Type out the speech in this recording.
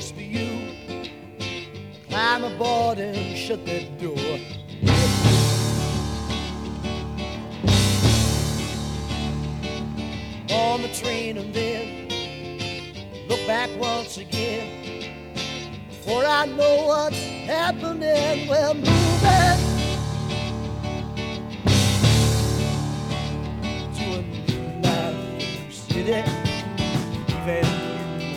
just for you. Climb aboard and shut that door. On the train and then look back once again. Before I know what's happening, we're moving to a new life city. Even